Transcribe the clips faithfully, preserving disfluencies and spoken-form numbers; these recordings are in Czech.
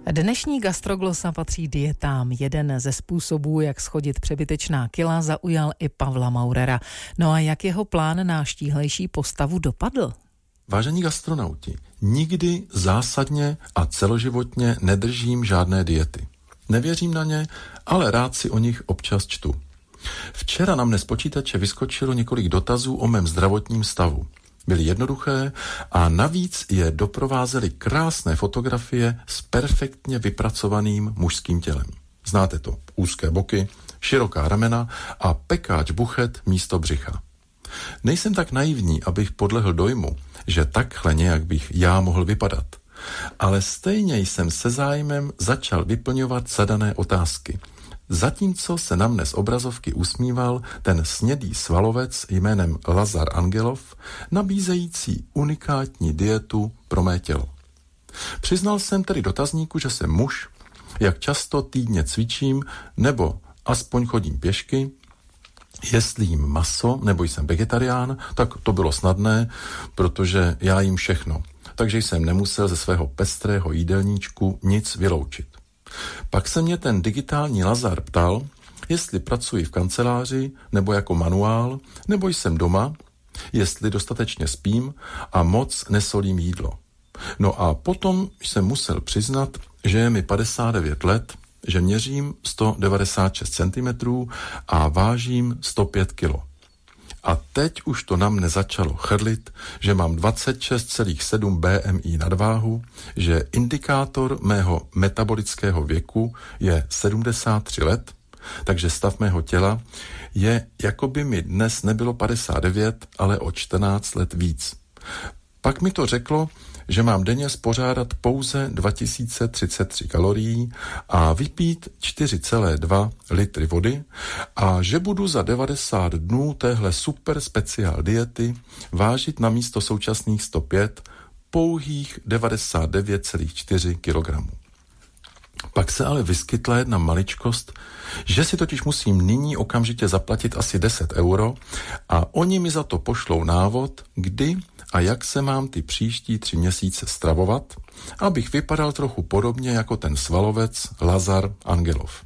Dnešní gastroglosa patří dietám. Jeden ze způsobů, jak schodit přebytečná kila, zaujal i Pavla Maurera. No a jak jeho plán na štíhlejší postavu dopadl? Vážení gastronauti, nikdy zásadně a celoživotně nedržím žádné diety. Nevěřím na ně, ale rád si o nich občas čtu. Včera na mne z počítače vyskočilo několik dotazů o mém zdravotním stavu. Byly jednoduché a navíc je doprovázely krásné fotografie s perfektně vypracovaným mužským tělem. Znáte to, úzké boky, široká ramena a pekáč buchet místo břicha. Nejsem tak naivní, abych podlehl dojmu, že takhle nějak bych já mohl vypadat. Ale stejně jsem se zájmem začal vyplňovat zadané otázky. Zatímco se na mne z obrazovky usmíval ten snědý svalovec jménem Lazar Angelov, nabízející unikátní dietu pro mé tělo. Přiznal jsem tedy dotazníku, že jsem muž, jak často týdně cvičím, nebo aspoň chodím pěšky, jestli jím maso, nebo jsem vegetarián, tak to bylo snadné, protože já jím všechno. Takže jsem nemusel ze svého pestrého jídelníčku nic vyloučit. Pak se mě ten digitální Lazar ptal, jestli pracuji v kanceláři, nebo jako manuál, nebo jsem doma, jestli dostatečně spím a moc nesolím jídlo. No a potom jsem musel přiznat, že je mi padesát devět let, že měřím sto devadesát šest centimetrů a vážím sto pět kilo. A teď už to na mne začalo chrlit, že mám dvacet šest celá sedm B M I nadváhu, že indikátor mého metabolického věku je sedmdesát tři let, takže stav mého těla je, jako by mi dnes nebylo padesát devět, ale o čtrnáct let víc. Pak mi to řeklo, že mám denně spořádat pouze dva tisíce třicet tři kalorií a vypít čtyři celé dva litry vody a že budu za devadesát dnů téhle super speciál diety vážit na místo současných sto pět pouhých devadesát devět celá čtyři kilogramů. Pak se ale vyskytla jedna maličkost, že si totiž musím nyní okamžitě zaplatit asi deset euro a oni mi za to pošlou návod, kdy a jak se mám ty příští tři měsíce stravovat, abych vypadal trochu podobně jako ten svalovec Lazar Angelov.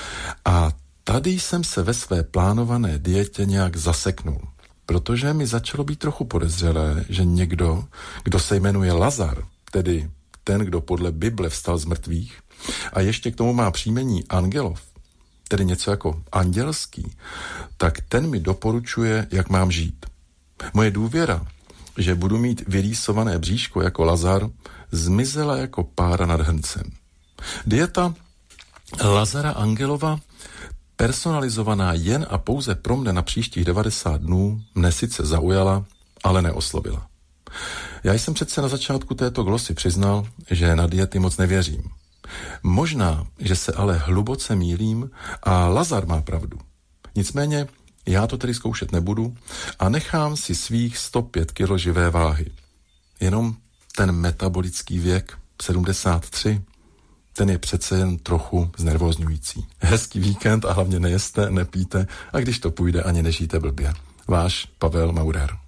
A tady jsem se ve své plánované dietě nějak zaseknul, protože mi začalo být trochu podezřelé, že někdo, kdo se jmenuje Lazar, tedy ten, kdo podle Bible vstal z mrtvých, a ještě k tomu má příjmení Angelov, tedy něco jako andělský, tak ten mi doporučuje, jak mám žít. Moje důvěra, že budu mít vyrýsované bříško jako Lazar, zmizela jako pára nad hrncem. Dieta Lazara Angelova, personalizovaná jen a pouze pro mne na příštích devadesát dnů, mne sice zaujala, ale neoslovila. Já jsem přece na začátku této glosy přiznal, že na diety moc nevěřím. Možná, že se ale hluboce mýlím a Lazar má pravdu. Nicméně já to tedy zkoušet nebudu a nechám si svých sto pět kilo živé váhy. Jenom ten metabolický věk sedmdesát tři, ten je přece jen trochu znervózňující. Hezký víkend a hlavně nejeste, nepijte a když to půjde, ani nežijte blbě. Váš Pavel Maurer.